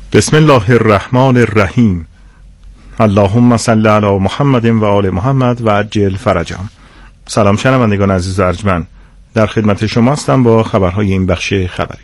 بسم الله الرحمن الرحیم. اللهم صل علی محمد و آل محمد و عجل فرجهم. سلام شنوندگان عزیز و ارجمند، در خدمت شما هستم با خبرهای این بخش خبری.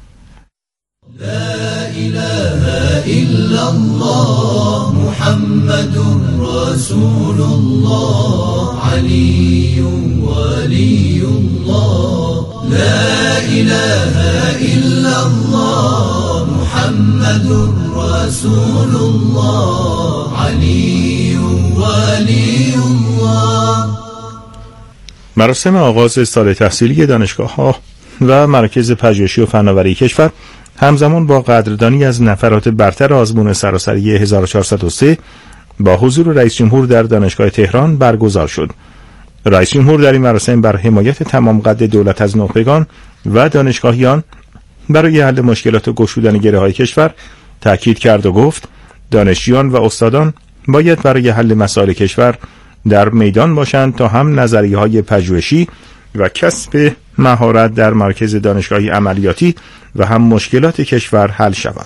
لا اله الا الله محمد رسول الله علی ولی الله. لا اله الا الله محمد رسول الله علی ولی الله. مراسم آغاز سال تحصیلی دانشگاه‌ها و مراکز پژوهشی و فناوری کشور همزمان با قدردانی از نفرات برتر آزمون سراسری 1403 با حضور رئیس جمهور در دانشگاه تهران برگزار شد. رئیس جمهور در این مراسم بر حمایت تمام قد دولت از نخبگان و دانشگاهیان برای حل مشکلات و گشودن گره‌های کشور تاکید کرد و گفت دانشجویان و استادان باید برای حل مسائل کشور در میدان باشند تا هم نظریه‌های پژوهشی و کسب مهارت در مرکز دانشگاهی عملیاتی و هم مشکلات کشور حل شود.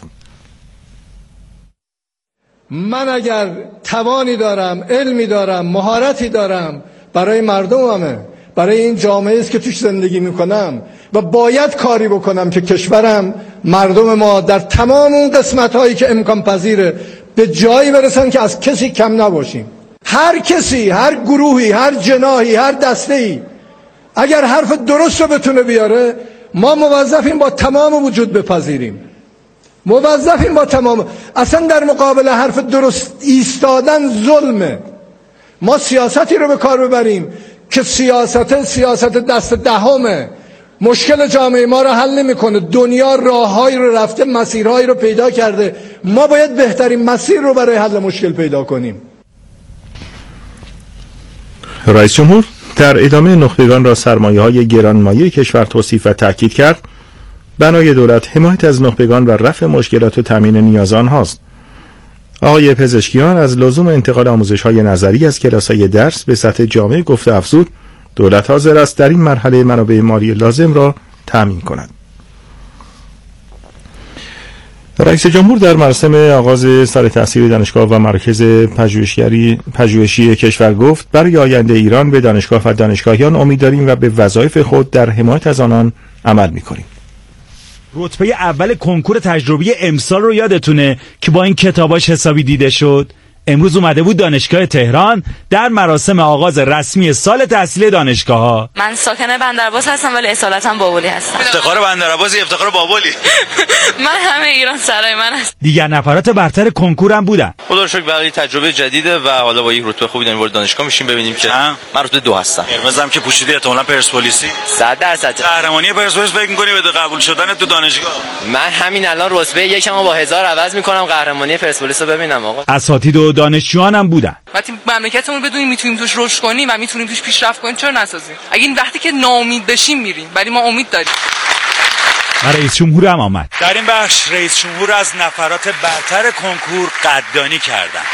من اگر توانی دارم، علمی دارم، مهارتی دارم برای مردممه، برای این جامعه است که توش زندگی میکنم و باید کاری بکنم که کشورم، مردم ما در تمام اون قسمت‌هایی که امکان پذیره به جایی برسن که از کسی کم نباشیم. هر کسی، هر گروهی، هر جناحی، هر دسته‌ای اگر حرف درست رو بتونه بیاره، ما موظفیم با تمام وجود بپذیریم. موظفیم با تمام. اصلا در مقابل حرف درست ایستادن ظلمه. ما سیاستی رو به کار ببریم که سیاست دست دهمه، مشکل جامعه ما رو حل نمیکنه. دنیا راههایی رو رفته، مسیرهایی رو پیدا کرده، ما باید بهترین مسیر رو برای حل مشکل پیدا کنیم. رئیس جمهور در ادامه نخبگان را سرمایه‌های گرانمایه کشور توصیف و تاکید کرد. بنای دولت حمایت از نخبگان و رفع مشکلات و تامین نیاز آنهاست. آقای پزشکیان از لزوم انتقال آموزش‌های نظری از کلاس‌های درس به سطح جامعه گفته افزود دولت حاضر است در این مرحله منابع مالی لازم را تامین کند. رئیس جمهور در مراسم آغاز سال تحصیلی دانشگاه و مرکز پژوهشی کشور گفت برای آینده ایران به دانشگاه و دانشگاهیان امید داریم و به وظایف خود در حمایت از آنان عمل می‌کنیم. رتبه اول کنکور تجربی امسال رو یادتونه که با این کتاباش حسابی دیده شد؟ امروز اومده بود دانشگاه تهران در مراسم آغاز رسمی سال تحصیلی دانشگاه‌ها. من ساکن بندرعباس هستم ولی اصالتاً بابلی هستم. افتخار بندرعباسی، افتخار بابلی. من همه ایران سرای من هست. دیگر نفرات برتر کنکورم بودن. خدا رو شکر بقیه تجربه جدیده و حالا با یک رتبه خوبی داریم وارد دانشگاه میشیم. ببینیم که من رتبه 2 هستم. قرمزم که پوشیدی احتمالاً پرسپولیسی. 100% قهرمانی پرسپولیس فکر می‌کنی به قبول شدن تو دانشگاه؟ من همین الان رتبه یکمو با 1000 عوض می‌کنم قهرمانی پرسپولیس رو ببینم آقا. اساتید و دانشجویان بودن. وقتی مملکتمون بدونیم میتونیم توش رشد کنیم و میتونیم توش پیشرفت کنیم چرا نسازیم؟ اگه این وقتی که ناامید بشیم میریم، ولی ما امید داریم. رئیس جمهور هم آمد. در این بخش رئیس جمهور از نفرات برتر کنکور قدردانی کردند.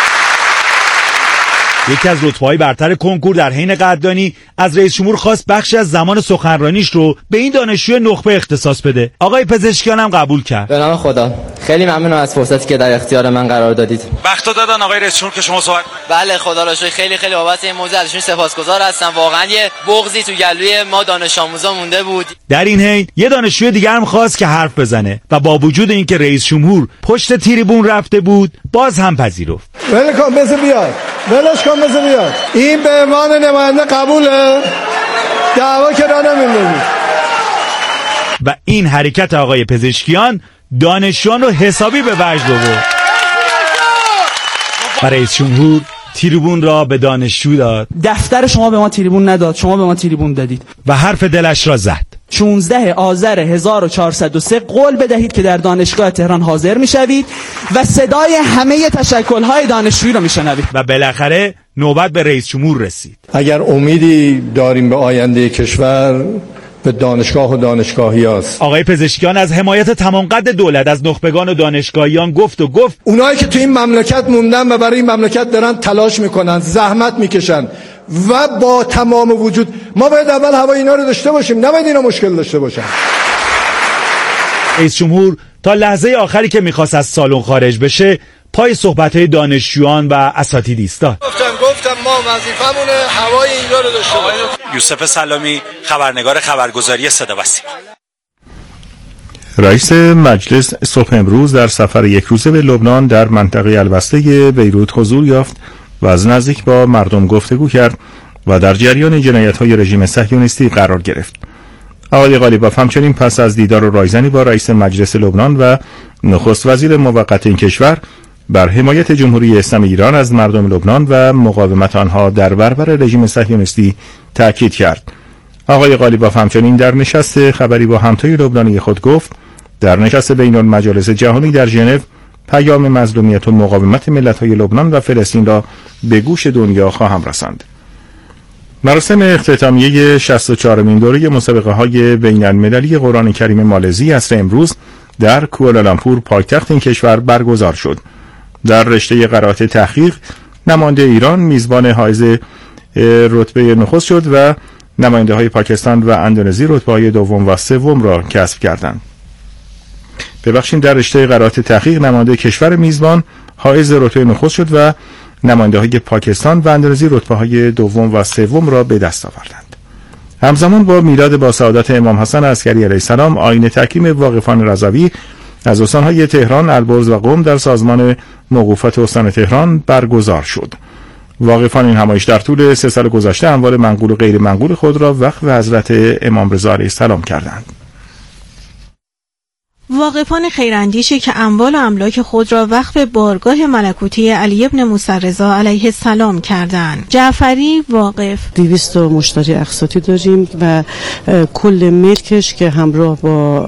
یکی از رتبه‌های برتر کنکور در حین قدردانی از رئیس جمهور خواست بخشی از زمان سخنرانیش رو به این دانشجوی نخبه اختصاص بده. آقای پزشکیان هم قبول کرد. به نام خدا خیلی ممنونم از فرصتی که در اختیار من قرار دادید. وقت دادن آقای رئیس جمهور که شما صحبت کنید. بله خدا را شکر خیلی بابت این موضوع ازشون سپاسگزار هستم. واقعا یه بغضی تو گلوی ما دانش آموزا مونده بود. در این حین یه دانشجوی دیگر هم خواست که حرف بزنه و با وجود اینکه رئیس جمهور پشت تریبون رفته بود باز هم پذیرفت. ولکن بذار بیاد. ولش کن بذار بیاد. این به عنوان نماینده قبوله. دعوا که را نمیندازید. و این حرکت آقای پزشکیان دانشجویان رو حسابی به وجد آورد. و رئیس جمهور تریبون را به دانشجو داد. دفتر شما به ما تریبون نداد، شما به ما تریبون دادید. و حرف دلش را زد. 16 آذر 1403 قول بدهید که در دانشگاه تهران حاضر میشوید و صدای همه تشکل‌های دانشجویی را میشنوید. و بالاخره نوبت به رئیس جمهور رسید. اگر امیدی داریم به آینده کشور، به دانشگاه و دانشگاهی هست. آقای پزشکیان از حمایت تمام قد دولت از نخبگان و دانشگاهیان گفت اونایی که تو این مملکت موندن و برای این مملکت دارن تلاش میکنن، زحمت میکشن و با تمام وجود ما باید اول هوای اینا رو داشته باشیم، نباید اینا مشکل داشته باشن. رئیس جمهور تا لحظه آخری که میخواست از سالن خارج بشه پای صحبت‌های دانشجویان و اساتید ایستاد. گفتم ما وظیفمونه هوای اینجا رو داشته باشیم. یوسف سلامی، خبرنگار خبرگزاری صدا و سیما. رئیس مجلس صبح امروز در سفر یک روزه به لبنان در منطقه الوسطی بیروت حضور یافت و از نزدیک با مردم گفتگو کرد و در جریان جنایت‌های رژیم صهیونیستی قرار گرفت. آقای غالیباف همچنین پس از دیدار رایزنی با رئیس مجلس لبنان و نخست وزیر موقت این کشور بر حمایت جمهوری اسلامی ایران از مردم لبنان و مقاومت آنها در برابر رژیم صهیونیستی تاکید کرد. آقای غالیباف همچنین در نشست خبری با همتای لبنانی خود گفت در نشست بین المجالس جهانی در ژنو پیام مظلومیت و مقاومت ملت‌های لبنان و فلسطین را به گوش دنیا خواهم رساند. مراسم اختتامیه 64مین دوره مسابقه‌های بین‌المللی قرآن کریم مالزی عصر امروز در کوالالامپور پایتخت این کشور برگزار شد. در رشته قرائت تحقیق نماینده ایران میزبان حائز رتبه نخست شد و نماینده‌های پاکستان و اندونزی رتبه‌های دوم و سوم را کسب کردند. در رشته قرائت تحقیق نماینده کشور میزبان حائز رتبه نخست شد و نماینده‌های پاکستان و اندونزی رتبه‌های دوم و سوم را به دست آوردند. همزمان با میلاد با سعادت امام حسن عسکری علیه السلام آیین تحکیم واقفان رضوی از استان‌های تهران، البرز و قم در سازمان موقوفات استان تهران برگزار شد. واقفان این همایش در طول 3 سال گذشته اموال منقول و غیر منقول خود را وقف حضرت امام رضا علیه السلام کردند. واقفان خیراندیشی که اموال و املاک خود را وقف بارگاه ملکوتی علی ابن موسی رضا علیه السلام کردند. جعفری واقف 200 مشتری اقساطی داریم و کل ملکش که همراه با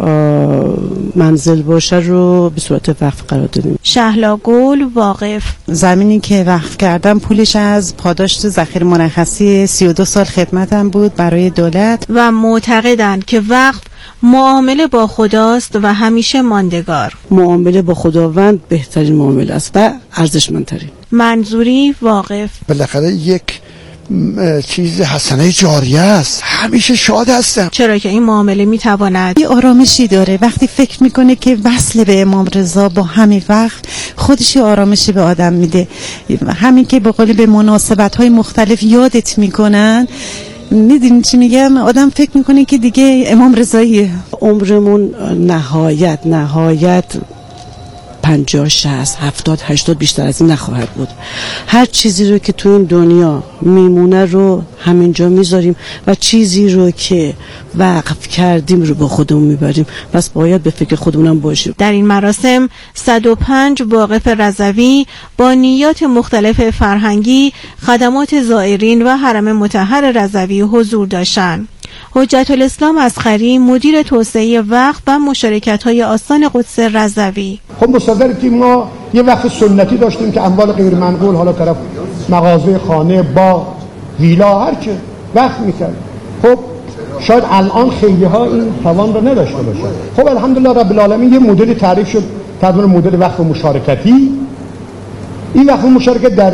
منزل باشه رو به صورت وقف قرار دادیم. شهلا گل واقف زمینی که وقف کردم پولش از پاداش ذخیره مرخصی 32 سال خدمتم بود برای دولت و معتقدند که وقف معامله با خداست و همیشه ماندگار. معامله با خداوند بهترین معامله است و ارزشمندترین. منظوری واقف بالاخره یک چیز حسنه جاریه است، همیشه شاد هستم، چرا که این معامله میتواند یه آرامشی داره. وقتی فکر میکنه که وصل به امام رضا با همین وقت خودش آرامشی به آدم میده. همین که به قولی به مناسبت‌های مختلف یادت میکنن، میدونی چی میگم، آدم فکر میکنه که دیگه امام رضاییه. عمرمون نهایت 50 60 70 80 بیشتر از این نخواهد بود. هر چیزی رو که تو این دنیا میمونه رو همینجا میذاریم و چیزی رو که وقف کردیم رو با خودمون میبریم. پس باید به فکر خودمونم باشیم. در این مراسم 105 واقف رضوی با نیات مختلف فرهنگی خدمات زائرین و حرم مطهر رضوی حضور داشتند. حجت الاسلام اصغری مدیر توسعه وقف و مشارکت‌های آستان قدس رضوی: خب مصدر که ما یه وقف سنتی داشتیم که اموال غیر منقول حالا طرف مغازه، خانه، باغ، ویلا هر چه وقف می‌کرد. خب شاید الان خیلی ها این توان رو نداشته باشن. خب الحمدلله رب العالمین یه مدل تعریف شد تحت عنوان مدل وقف مشارکتی. این وقف مشارکت در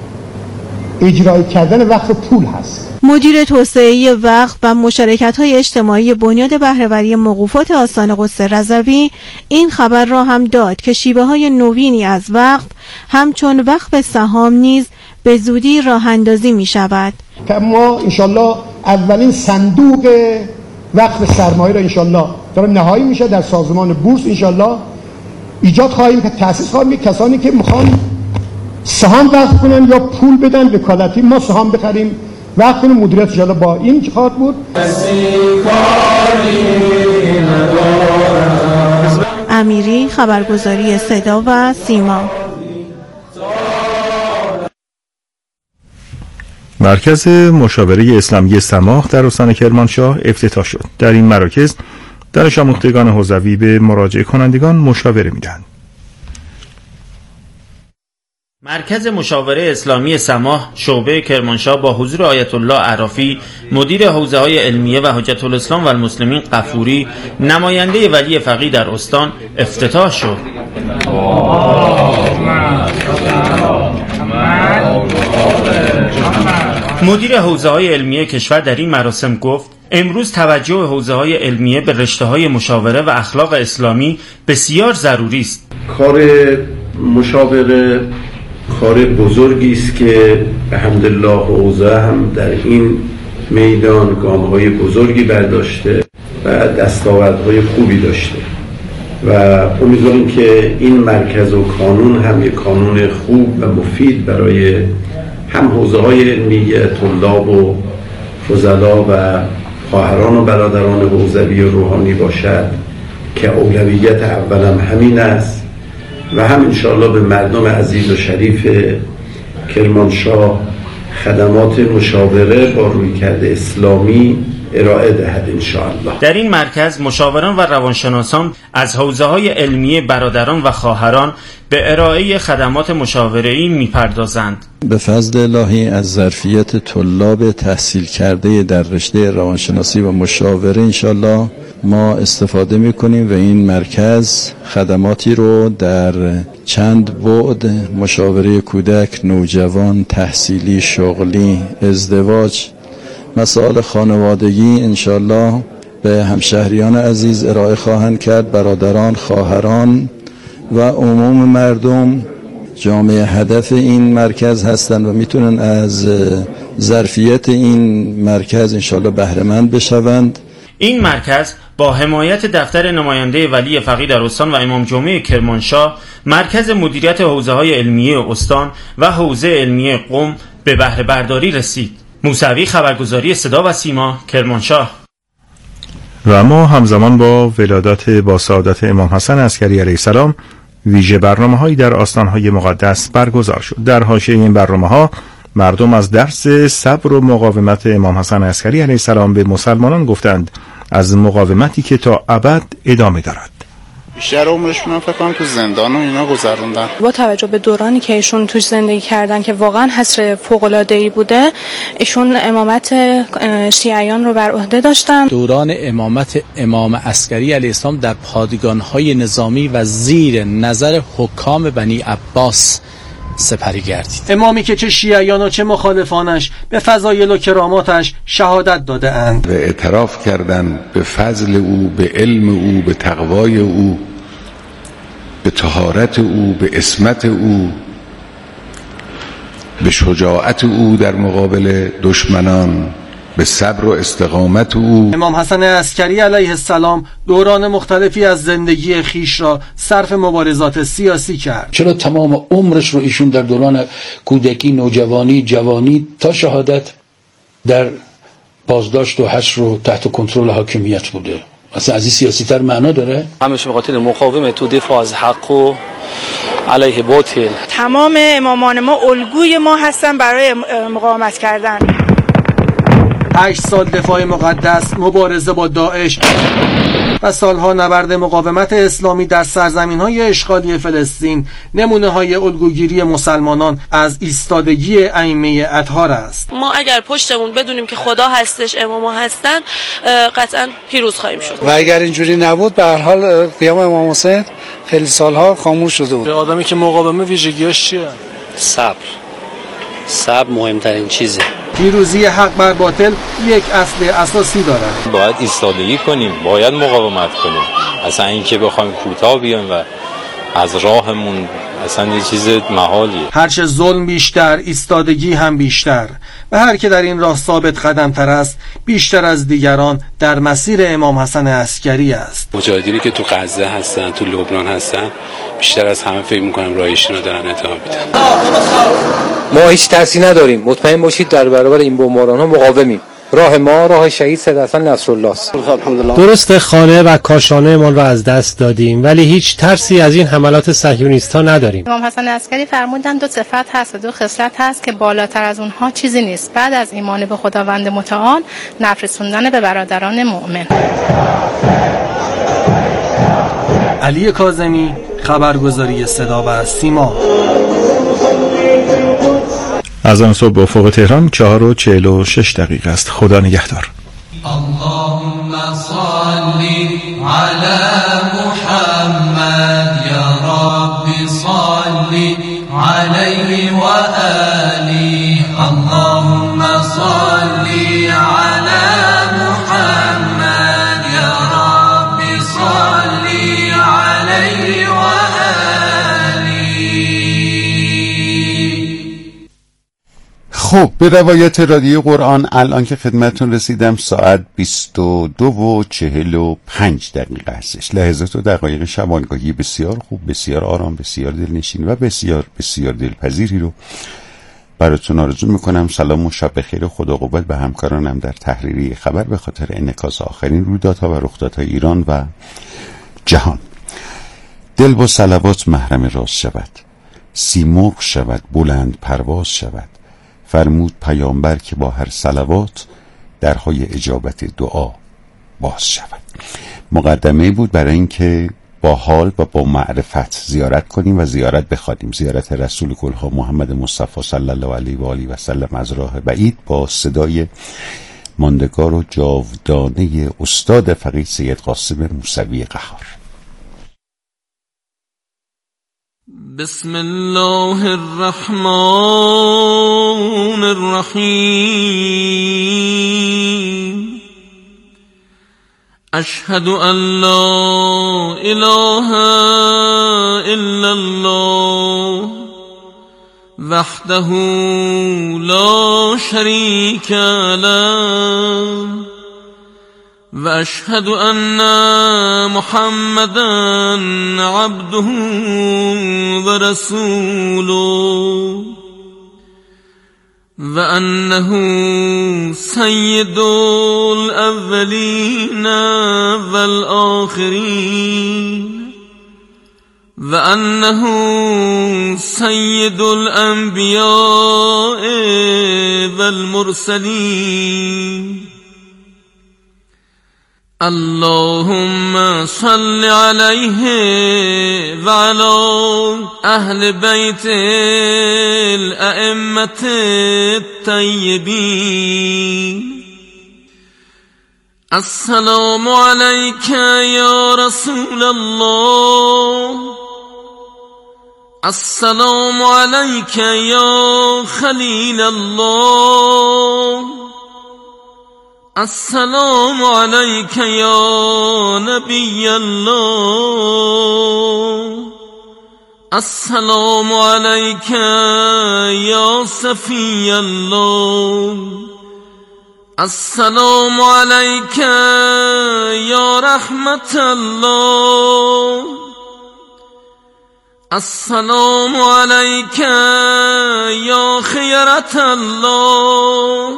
اجرای کردن وقف پول هست. مدیر توسعه وقف و مشارکت‌های اجتماعی بنیاد بهره‌وری موقوفات آستان قدس رضوی این خبر را هم داد که شیوه‌های نوینی از وقف همچون وقف سهام نیز به زودی راه اندازی می‌شود. که ما انشالله اولین صندوق وقف سرمایه را انشالله داره نهایی میشه در سازمان بورس، انشالله ایجاد خواهیم که تأسیس خواهیم که کسانی که میخوان سهام وقف کنن یا پول بدن وکالتی ما سهام بخریم وقت کنیم. مدیریت انشالله با این خواهد بود. امیری، خبرگزاری صدا و سیما. مرکز مشاوره اسلامی سماح در استان کرمانشاه افتتاح شد. در این مراکز دانش آموختگان حوزوی به مراجعه کنندگان مشاوره میدهند. مرکز مشاوره اسلامی سماح شعبه کرمانشاه با حضور آیت الله عرافی مدیر حوزه‌های علمیه و حجت الاسلام و المسلمین غفوری نماینده ولی فقیه در استان افتتاح شد. مدیر حوزه‌های علمیه کشور در این مراسم گفت امروز توجه حوزه‌های علمیه به رشته‌های مشاوره و اخلاق اسلامی بسیار ضروری است. کار مشاوره کار بزرگی است که الحمدلله حوزه هم در این میدان گام‌های بزرگی برداشته و دستاوردهای خوبی داشته و امیدواریم که این مرکز و کانون هم یک کانون خوب و مفید برای هم حوزه‌های علمیه، طلاب و فضلا و خواهران و برادران حوزوی و روحانی باشد که اولویت اولم همین است و هم انشاءالله به مردم عزیز و شریف کرمانشاه خدمات مشاوره با رویکرد اسلامی ارائه دهد انشاءالله. در این مرکز مشاوران و روانشناسان از حوزه‌های علمیه برادران و خواهران به ارائه خدمات مشاوره‌ای می‌پردازند. به فضل الهی از ظرفیت طلاب تحصیل کرده در رشته روانشناسی و مشاوره انشاءالله ما استفاده می‌کنیم و این مرکز خدماتی رو در چند بعد مشاوره کودک، نوجوان، تحصیلی، شغلی، ازدواج، مسائل خانوادگی انشاءالله به همشهریان عزیز ارائه خواهند کرد. برادران، خواهران و عموم مردم جامعه هدف این مرکز هستند و میتونن از ظرفیت این مرکز انشاءالله بهره مند بشوند. این مرکز با حمایت دفتر نماینده ولی فقیه در استان و امام جمعه کرمانشاه، مرکز مدیریت حوزه‌های علمیه استان و حوزه علمیه قم به بهره برداری رسید. موسوی، خبرگزاری صدا و سیما، کرمانشاه. و ما همزمان با ولادت با سعادت امام حسن عسکری علیه السلام ویژه برنامه‌هایی در آستان‌های مقدس برگزار شد. در حاشیه این برنامه‌ها مردم از درس صبر و مقاومت امام حسن عسکری علیه السلام به مسلمانان گفتند، از مقاومتی که تا ابد ادامه دارد. بیشتر عمرشون فکر کنم تو زندان و اینا گذروندن. با توجه به دورانی که ایشون توش زندگی کردن که واقعا حسر فوق‌العاده‌ای بوده، ایشون امامت شیعیان رو بر عهده داشتن. دوران امامت امام عسکری علیه السلام در پادگان‌های نظامی و زیر نظر حکام بنی عباس سپری گردید. امامی که چه شیعیان و چه مخالفانش به فضایل و کراماتش شهادت داده اند و اعتراف کردند به فضل او، به علم او، به تقوای او، به طهارت او، به عصمت او، به شجاعت او در مقابل دشمنان، به صبر و استقامت او. امام حسن عسکری علیه السلام دوران مختلفی از زندگی خیش را صرف مبارزات سیاسی کرد. چرا تمام عمرش رو ایشون در دوران کودکی، نوجوانی، جوانی تا شهادت در بازداشت و حشر رو تحت کنترل حاکمیت بوده؟ اصلا از این سیاسی تر معنا داره؟ همیشه به خاطر مقاومت و دفاع از حق و علیه باطل. تمام امامان ما الگوی ما هستن برای مقاومت کردن. 8 سال دفاع مقدس، مبارزه با داعش و سالها نبرد مقاومت اسلامی در سرزمین‌های اشغالی فلسطین نمونه‌های الگوگیری مسلمانان از ایستادگی ائمه اطهار است. ما اگر پشتمون بدونیم که خدا هستش، اماما هستن، قطعا پیروز خواهیم شد. و اگر اینجوری نبود به هر حال قیام امام حسین خیلی سالها خاموش شده بود. آدمی که مقاومه ویژگیاش چیه؟ صبر مهمترین چیزه. پیروزی حق بر باطل یک اصل اساسی دارد. باید ایستادگی کنیم، باید مقاومت کنیم. اصلا اینکه بخوایم کوتاه بیایم و از راهمون اصلا یه چیز محالیه. هرچه ظلم بیشتر، ایستادگی هم بیشتر. و هر که در این راه ثابت قدم تر است، بیشتر از دیگران در مسیر امام حسن عسکری است. مجاهدینی که تو غزه هستن، تو لبنان هستن، بیشتر از همه فکر می‌کنم راهشون رو دارن ادامه میدن. ما هیچ ترسی نداریم. مطمئن باشید در برابر این بمباران‌ها مقاومیم. راه ما راه شهید سید حسن نصرالله است. درست خانه و کاشانه ما رو از دست دادیم، ولی هیچ ترسی از این حملات صهیونیست‌ها نداریم. امام حسن عسکری فرمودن 2 صفت هست و 2 خصلت هست که بالاتر از اونها چیزی نیست. بعد از ایمان به خداوند متعال، نفرسوندن به برادران مؤمن. علی کاظمی، خبرگزاری صدا و سیما. از آن صبح افق تهران 4:46 است. خدا نگهدار. اللهم صل على محمد یا رب صل علیه و آله. اللهم صل على محمد خب به روایت رادیو قرآن الان که خدمتون رسیدم ساعت 22:45 هستش. لحظات و دقایق شبانگاهی بسیار خوب، بسیار آرام، بسیار دلنشین و بسیار بسیار دلپذیری رو براتون آرزو میکنم. سلام و شب بخیر و خدا قوت به همکارانم در تحریری خبر به خاطر انعکاس آخرین رویدادها و رخدادهای ایران و جهان. دل با صلوات محرم راز شود، سیمرغ شود بلند پرواز شود. فرمود پیامبر که با هر صلوات درهای اجابت دعا باز شود. مقدمه بود برای اینکه با حال و با معرفت زیارت کنیم و زیارت بخوانیم. زیارت رسول کلها محمد مصطفی صلی الله علیه و آله و سلم از راه بعید با صدای ماندگار و جاودانه استاد فقیه سید قاسم موسوی قهار. بسم الله الرحمن الرحیم. اشهد ان لا اله الا الله وحده لا شریک له و اشهد ان محمدا عبده و رسوله و انه سید الاولین والآخرین و انه سید الانبیاء والمرسلین. اللهم صل عليه وعلى اهل بيت الائمة الطيبين. السلام عليك يا رسول الله، السلام عليك يا خليل الله، السلام عليك يا نبي الله، السلام عليك يا صفي الله، السلام عليك يا رحمة الله، السلام عليك يا خيرة الله،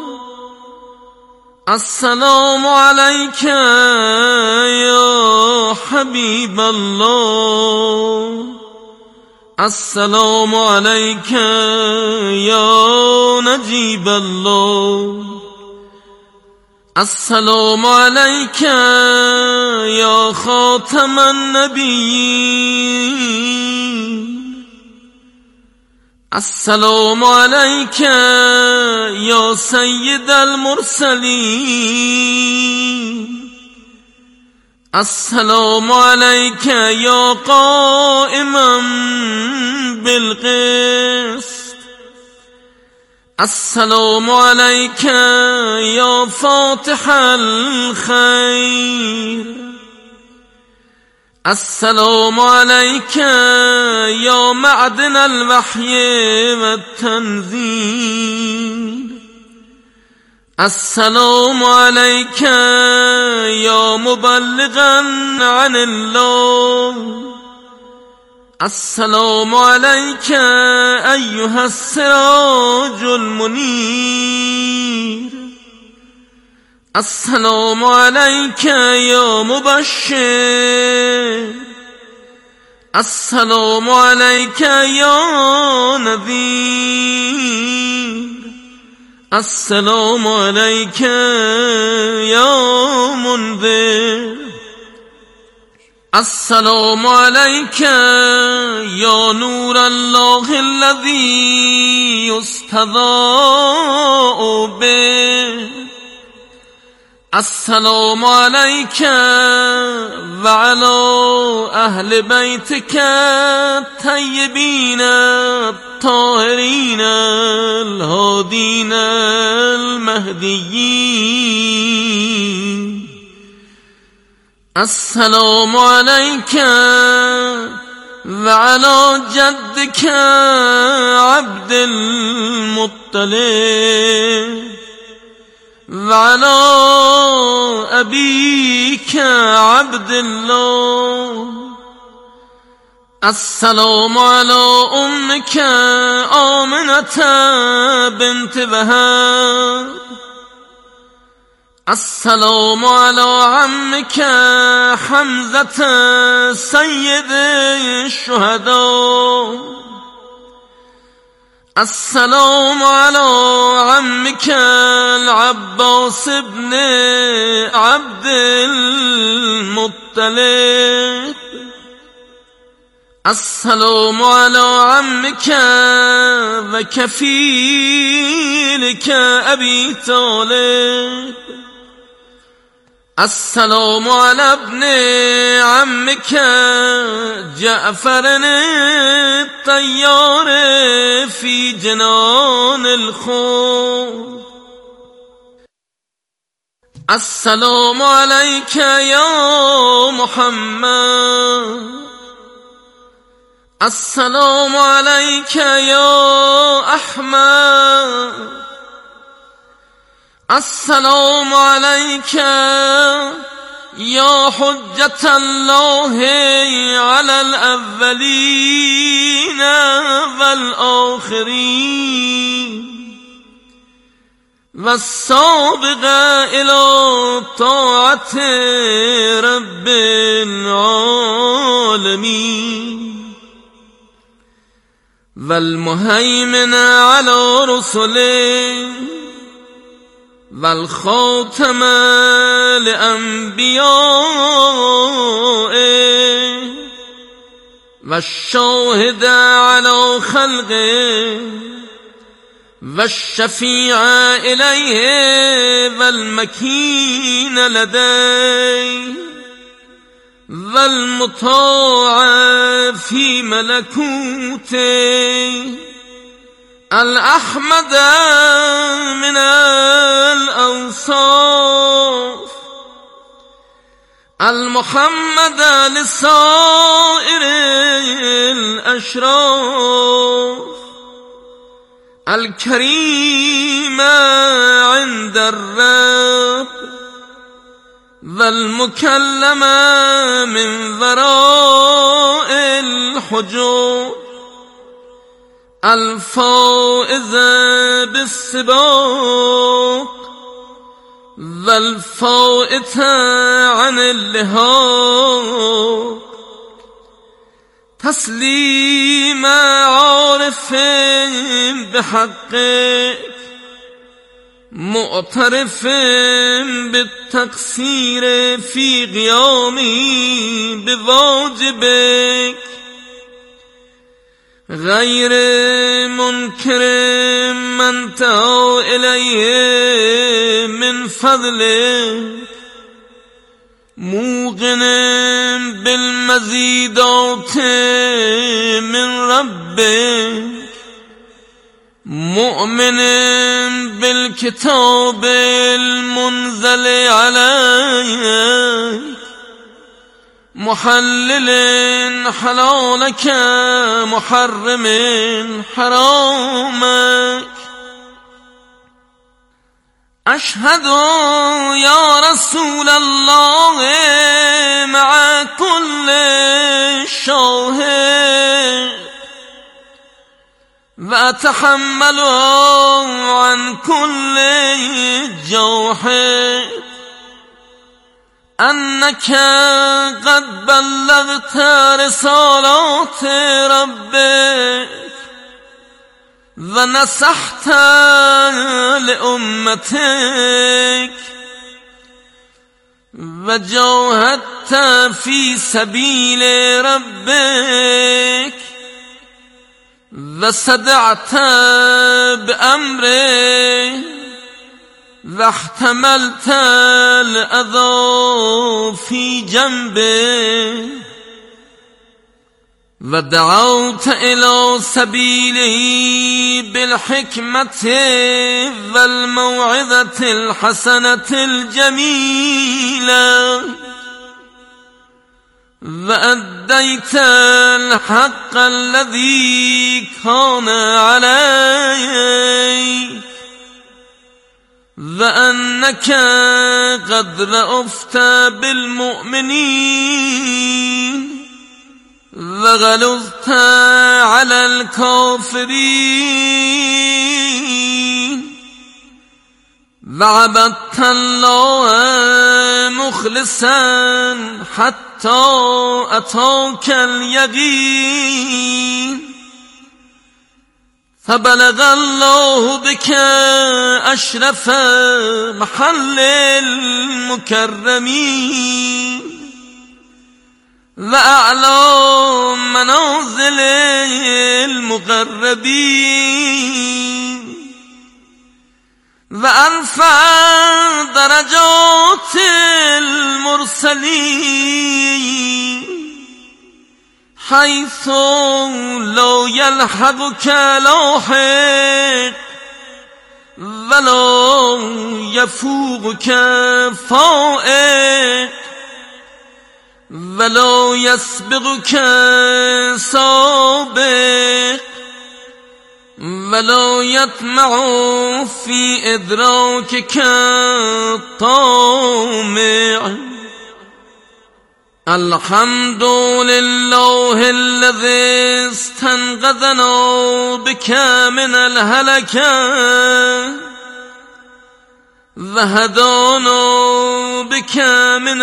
السلام عليك يا حبيب الله، السلام عليك يا نجيب الله، السلام عليك يا خاتم النبيين، السلام عليك يا سيد المرسلين، السلام عليك يا قائما بالقسط، السلام عليك يا فاتح الخير، السلام عليك يا معدن الوحي والتنزيل، السلام عليك يا مبلغا عن الله، السلام عليك أيها السراج المنير، السلام عليك يا مبشر، السلام عليك يا نذير، السلام عليك يا منذر، السلام عليك يا نور الله الذي يستضاء به، السلام عليك وعلى أهل بيتك الطيبين الطاهرين الهادين المهديين، السلام عليك وعلى جدك عبد المطلب وعلى أبيك عبد الله السلام على أمك آمنة بنت وهب السلام على عمك حمزة سيد الشهداء السلام على عمك العباس بن عبد المطلب السلام على عمك وكفيلك أبي طالب السلام على ابن عمك جعفر الطيار في جنان الخلد السلام عليك يا محمد السلام عليك يا أحمد السلام عليك يا حجة الله على الأولين والآخرين والسابق إلى طاعة رب العالمين والمهيمن على رسله والخاتم لأنبيائه والشاهد على خلقه والشفيع إليه والمكين لديه والمطاع في ملكوته الأحمد من الأوصاف المحمد لسائر الأشراف الكريم عند الرب والمكلم من وراء الحجاب الفائز بالسباق والفائت عن اللحاق تسليم عارف بحقك معترف بالتقصير في قيامي بواجبك غير منكر من تعا إليه من فضلك موقن بالمزيدات من ربك مؤمن بالكتاب المنزل عليك محلل حلالك محرم حرامك أشهد يا رسول الله مع كل شاهد وأتحمل عن كل جوحد أنك قد بلغت رسالات ربك ونصحت لأمتك وجاهدت في سبيل ربك وصدعت بأمره واحتملت الأذى في جنبه ودعوت إلى سبيله بالحكمة والموعظة الحسنة الجميلة وأديت الحق الذي كان عليك وأنك قد رأفت بالمؤمنين وغلظت على الكافرين وعبدت الله مخلصا حتى أتاك اليقين فبلغ الله بك أشرف محل المكرمين وأعلى منازل المقربين وأرفع درجات المرسلين حيث لا يلحقك لاحق ولا يفوقك فائق ولا يسبقك سابق ولا يطمع في إدراكك طامع الحمد لله الذي استنقذنا بك من الهلكة وهدانا بك من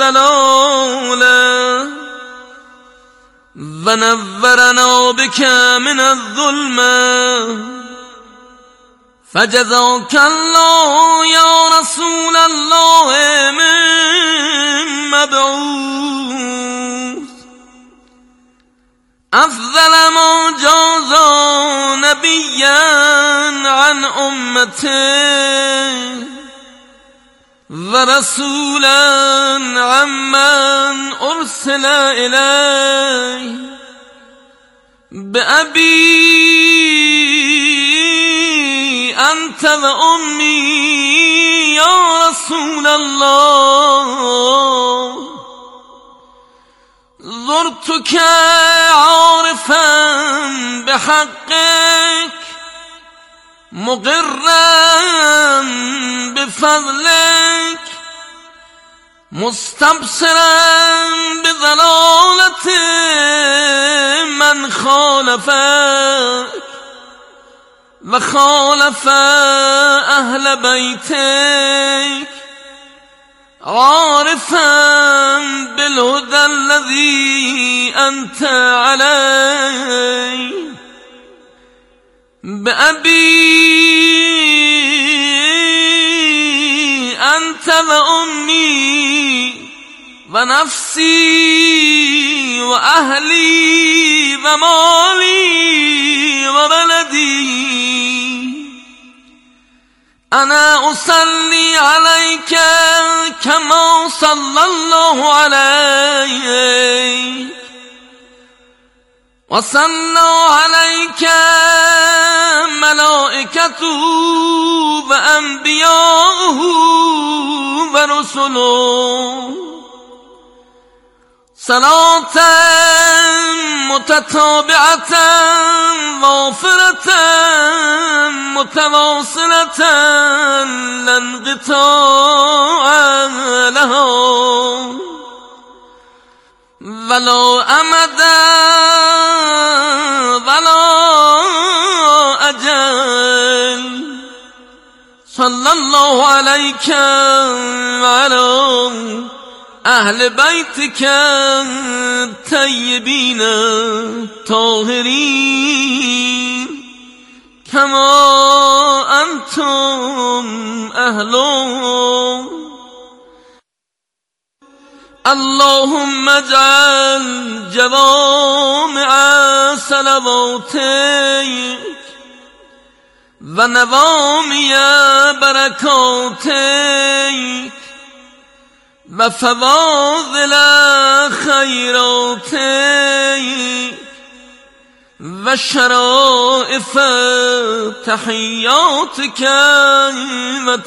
الضلالة ونورنا بك من الظلمة فجزاك الله يا رسول الله من مبعوث أفضل ما جاز نبيا عن أمته ورسولا عمن أرسل إليه بأبي أنت وأمي يا رسول الله زرتك عارفا بحقك مقرا بفضلك مستبصرا بضلالة من خالفك وخالف أهل بيتك عارفا بالهدى الذي أنت عليه بأبي أنت وأمي ونفسي وأهلي ومالي وبلدي أنا أصلي عليك كما صلى الله عليك وصلى عليك ملائكته وأنبياؤه ورسله صلاة متتابعة وافرة متواصلة لا انقطاع لها ولا أمد ولا أجل صلى الله عليك وعلى أهل بيتك الطيبين الطاهرين كما أنتم أهلهم اللهم اجعل جوامع صلواتك ونوامي بركاتك وفواضل خيراتك وشرائف تحياتك